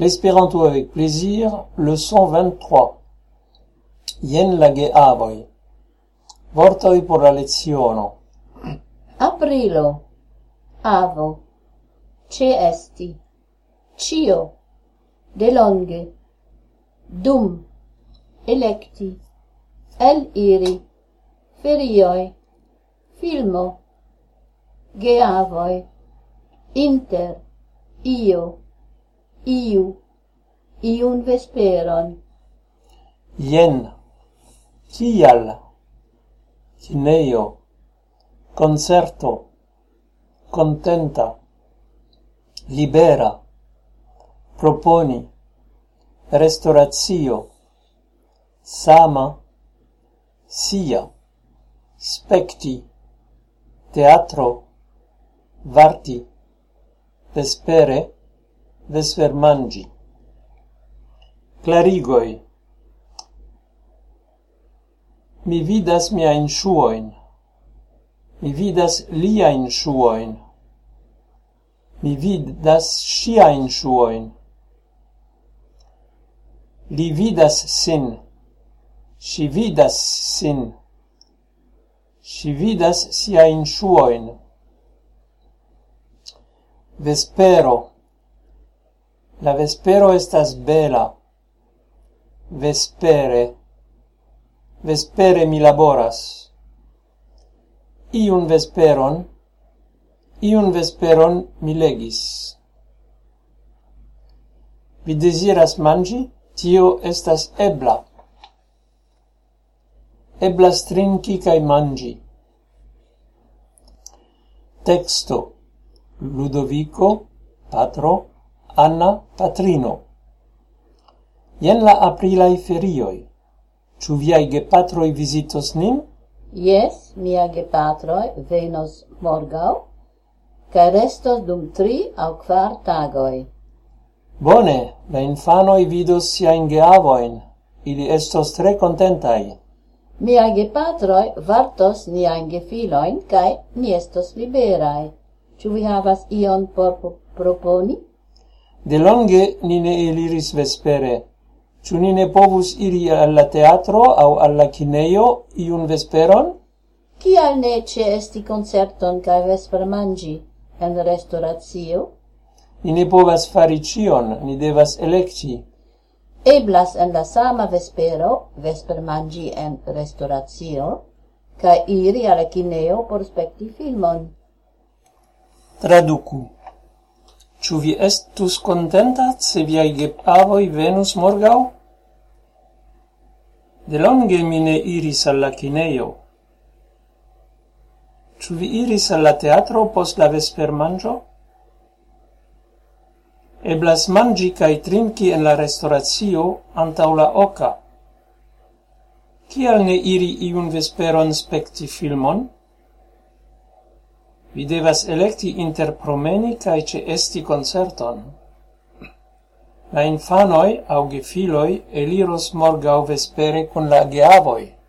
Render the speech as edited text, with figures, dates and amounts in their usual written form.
L'Espéranto avec plaisir, leçon 23. Jen la geavoi. Vortoi por la leziono. Aprilo, avo, esti, cio, delonge, dum, electi, eliri, ferioi, filmo, geavoi, inter, io, iu, iun vesperon. Jen, kial, kineio, concerto, contenta, libera, proponi, restauratio, sama, sia, specti, teatro, varti, vespere, vespermangi. Clarigoi. Mi vidas miain shuoin. Mi vidas liain shuoin. Mi vidas shiain shuoin. Li vidas sin. Si vidas sin. Si vidas siain shuoin. Vespero. La vespero estas bela. Vespere. Vespere mi laboras. Iun vesperon mi legis. Vi desiras mangi? Tio estas ebla. Eblas trinki kai mangi. Texto. Ludovico, patro, Anna, patrino. Jen la aprilai ferioi. Ciu viai gepatroi visitos nin? Yes, mia gepatroi venos morgau, ca restos dum 3 au 4 tagoi. Bone, la infanoi vidos siain geavoin. Ili estos tre contentai. Mia gepatroi vartos niain gefiloin, cae ni estos liberai. Ciu vi havas ion por proponi? De longe ni ne eliris vespere. Ciu ni ne povus iri alla teatro au alla kineio iun vesperon? Kial ne esti concerton cae vespermangi en restauratio? Ni ne povas fari cion, ni devas electi. Eblas en la sama vespero vespermangi en restauratio, cae iri alla kineo por spekti filmon. Traducu. Ciu vi estus contenta se viai geavoi venus morgau? De longe mi ne iris alla kineio. Ciu vi iris alla teatro post la vespermangio? Eblas mangi cae trinki en la restauratio antau la oca. Kial ne iri iun vesperon spekti filmon? Vi devas electi inter promeni cae esti concerton. La infanoi au gefiloi eliros morgau vespere con la geavoi.